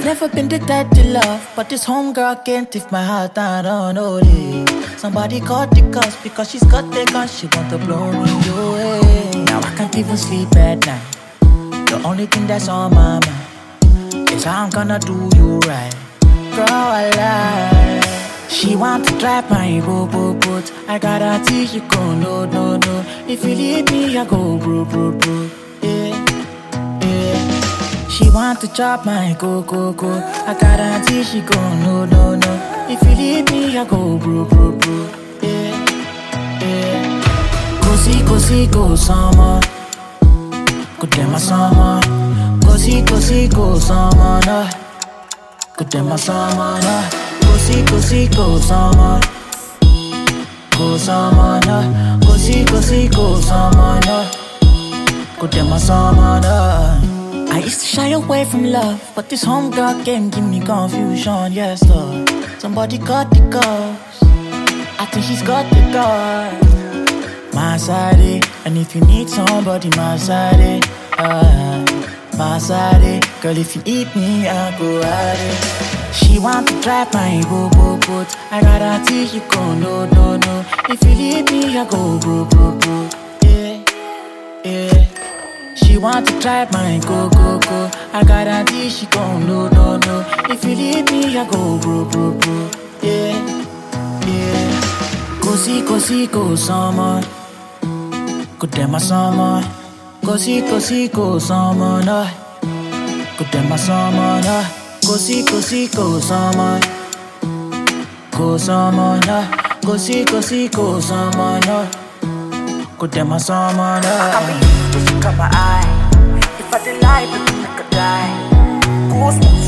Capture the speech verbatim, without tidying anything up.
Never been the type to love, but this homegirl can't take my heart down on holy. Somebody caught the cuss because she's got the gun, she want to blow me away. Now I can't even sleep at night. The only thing that's on my mind is how I'm gonna do you right. Girl, I lie. She want to drive my boat, boat, boat. I guarantee she go, no, no, no. If you leave me, I go, bro, bro, bro. Yeah, yeah. She want to chop my go, go, go. I guarantee she go, no, no, no. If you leave me, I go, bro, bro, bro. Yeah, yeah. Go see, go see, go summer. Go tell my summer. Go see, go see, go summer. No. Go tell my summer. No. Go see, go see, go summer. Go summer. No. Go see, go see, go summer. No. Go tell my summer. No. I used to shy away from love, but this homegirl game give me confusion, yes, Lord. Somebody got the ghost, I think she's got the ghost. My side, eh? And if you need somebody, my side, eh? uh, my side, eh? Girl, if you need me, I'll go at it. She want to drive my boat, boat, boat. I guarantee you go, no, no, no. If you leave me, I go, bro, bro, bro. Yeah, yeah. She want to drive my go, go, go. I guarantee she gon' no, no, no. If you leave me, I go, bro, bro, bro. Yeah, yeah. Go see, go see, go summer. Go tell my summer. Go see, go see, go summer, no. Go tell my summer, no. Go see, go see, go summer. Go summer, no. Go see, go see, go summer, no. Go tell my summer, no. I mean, if you cut my eye, if I deny, but you make a die. Go